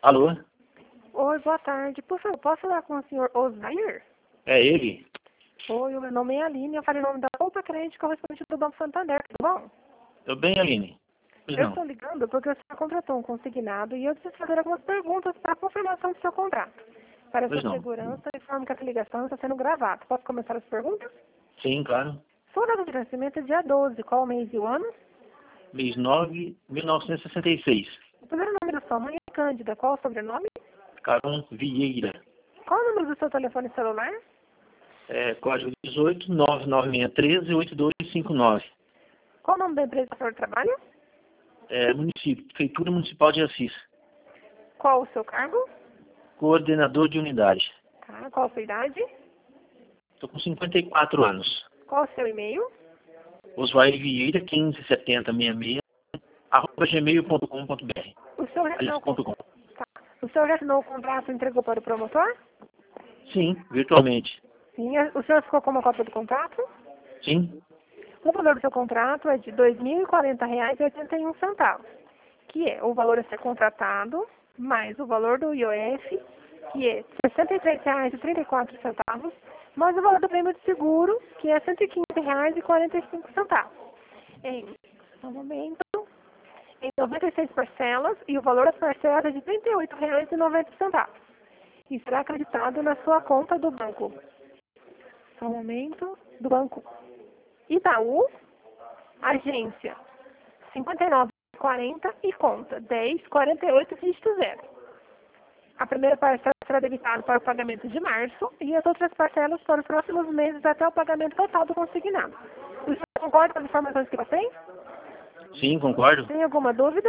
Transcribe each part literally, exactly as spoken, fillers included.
Alô? Oi, boa tarde. Por favor, posso falar com o senhor Osair? É ele? Oi, o meu nome é Aline, eu falei o nome da Poupa Crédito correspondente do Banco Santander, tudo bom? Tudo bem, Aline? Pois Eu não. estou ligando porque o senhor contratou um consignado e eu preciso fazer algumas perguntas para a confirmação do seu contrato. Para Pois sua não. segurança, informo que essa ligação está sendo gravada. Posso começar as perguntas? Sim, claro. Sua data de nascimento é dia doze, qual o mês e o ano? Mês nove, mil novecentos e sessenta e seis. O primeiro nome da sua mãe é Cândida, qual o sobrenome? Caron Vieira. Qual o número do seu telefone celular? É, código dezoito, nove nove seis um três, oito dois cinco nove. Qual o nome da empresa que o senhor trabalha? É, município, Prefeitura Municipal de Assis. Qual o seu cargo? Coordenador de unidade. Tá, qual a sua idade? Estou com cinquenta e quatro anos. Qual o seu e-mail? Oswaldo Vieira, quinze setenta sessenta e seis, arroba gmail ponto com ponto br. O senhor já Aliás, assinou, o con- ponto .com. tá. O senhor já assinou o contrato e entregou para o promotor? Sim, virtualmente. Sim. O senhor ficou com uma cópia do contrato? Sim, O valor do seu contrato é de dois mil e quarenta reais e oitenta e um centavos, que é o valor a ser contratado, mais o valor do I O F, que é sessenta e três reais e trinta e quatro centavos, mais o valor do prêmio de seguro, que é cento e quinze reais e quarenta e cinco centavos. Em, um momento, em noventa e seis parcelas, e o valor das parcelas é de trinta e oito reais e noventa centavos. E será acreditado na sua conta do banco. Só um momento, do banco Itaú, agência cinquenta e nove quarenta e conta dez quarenta e oito dígito zero. A primeira parcela será debitada para o pagamento de março e as outras parcelas para os próximos meses até o pagamento total do consignado. O senhor concorda com as informações que você tem? sim, concordo. Tem alguma dúvida?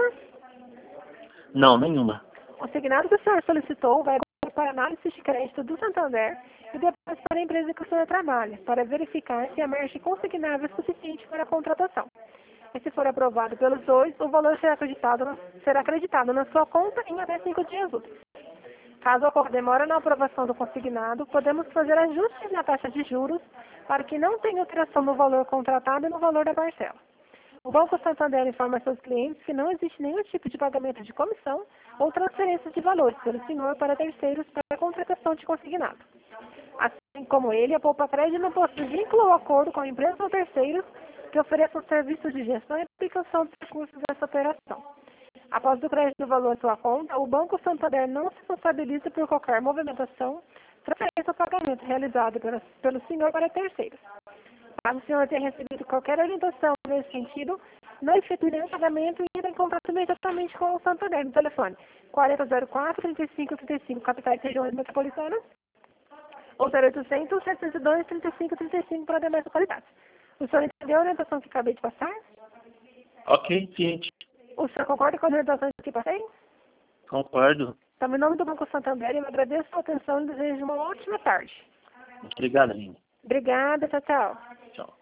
Não, nenhuma. O consignado que o senhor solicitou vai para a análise de crédito do Santander e depois para a empresa que o senhor trabalha, para verificar se a margem consignável é suficiente para a contratação. E se for aprovado pelos dois, o valor será acreditado, será acreditado na sua conta em até cinco dias úteis. Caso ocorra demora na aprovação do consignado, podemos fazer ajustes na taxa de juros para que não tenha alteração no valor contratado e no valor da parcela. O Banco Santander informa seus clientes que não existe nenhum tipo de pagamento de comissão ou transferência de valores pelo senhor para terceiros para a contratação de consignado. Assim como ele, a Poupa Crédito não possui vínculo ou acordo com empresas ou terceiros que ofereçam serviços de gestão e aplicação dos recursos dessa operação. Após o crédito do valor à sua conta, o Banco Santander não se responsabiliza por qualquer movimentação, transferência ou pagamento realizado pelo, pelo senhor para terceiros. Caso o senhor tenha recebido qualquer orientação nesse sentido, não efetue nenhum pagamento e entre em contato imediatamente com o Santander no telefone quarenta zero quatro, trinta e cinco trinta e cinco, capitais e regiões metropolitanas, ou zero oitocentos, setecentos e dois, trinta e cinco trinta e cinco para demais localidades. O senhor entendeu a orientação que acabei de passar? Ok, ciente. O senhor concorda com as orientações que passei? Concordo. Então, em nome do Banco Santander, eu agradeço a sua atenção e desejo uma ótima tarde. Muito obrigado, Aline. Obrigada, tchau, tchau. Tchau.